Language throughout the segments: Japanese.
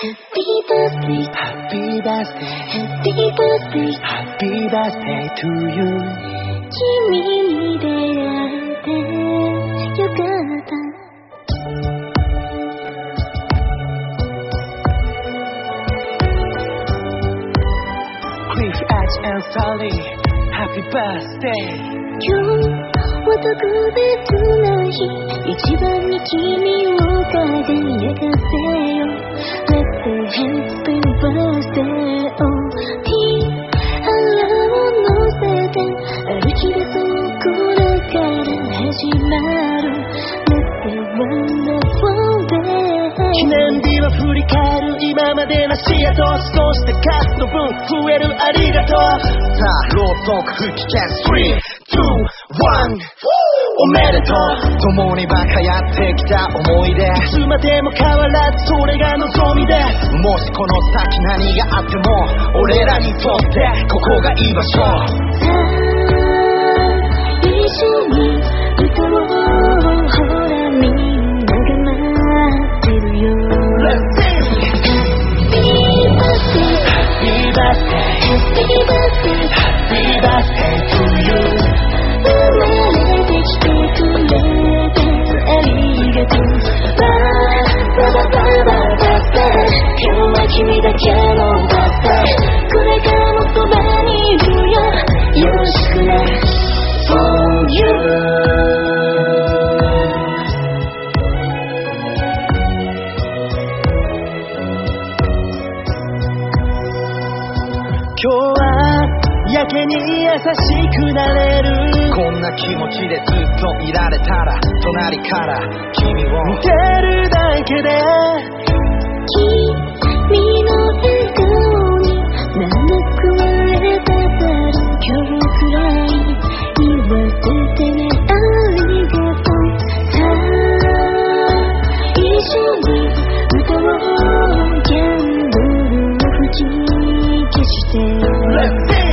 Happy birthday Happy birthday to you 君に出会えてよかった Cliff Edge and Sally Happy birthday 今日は特別な日一番に君を輝かせよ Let's say happy birthday Oh ティー腹を乗せて歩き出そうこれから始まる Let's say wonderful day 記念日は振り返る今までのシアトそして数の分増えるありがとうさあろうそく吹き消す3、2、1おめでとう共にバカやってきた思い出いつまでも変わらずそれが望みでもしこの先何があっても俺らにとってここが居場所さあ一緒に歌おうほらみんなが待ってるよ Let's sing Happy birthday Happy birthday Happy birthday to you 生まれてきてくれてありがとうババババババ今日は君だけのバースデーこれからもそばにいるよよろしくね For you 今日はやけに優しくなれるこんな気持ちでずっといられたら隣から君を見てるだけで君の笑顔になんだ食われただろう今日くらい言わせてねありがとうさあ一緒に歌おうキャンドルを吹き消して Let's sing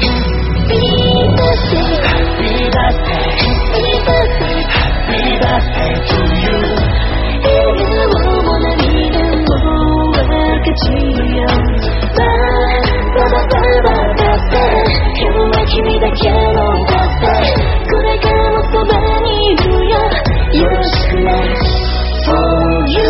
Happy birthday Happy birthday Happy birthday to you 笑顔も涙も分かちよババババババ今日は君だけのバースデーこれからもそばにいるよよろしくね For you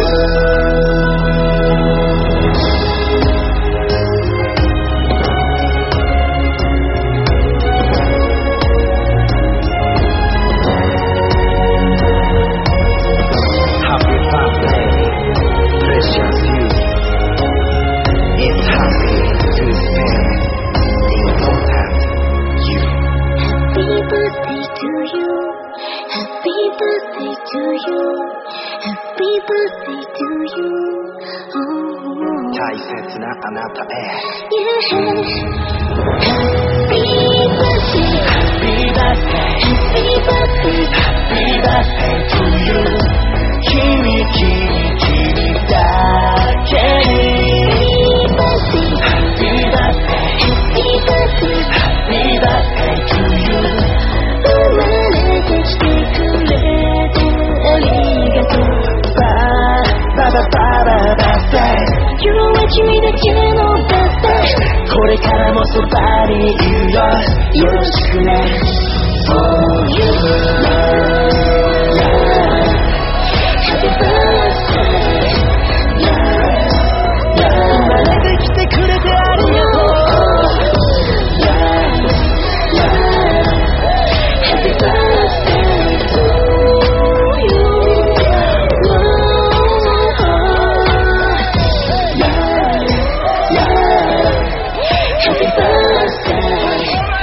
大切なあなたへ Happy birthday Happy birthday Happy birthday Happy birthday to you 君だけに Happy birthday Happy birthday Happy birthday Happy birthday to you 生まれてきてくれてありがとうバババババ今日は君だけのバースデーこれからもそばにいるよよろしくね For you Happy birthday 生まれてきてくれてありがとう Happy birthday to you Happy birthday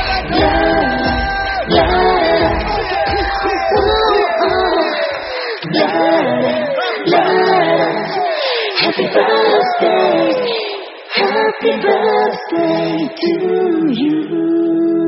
Happy birthday to you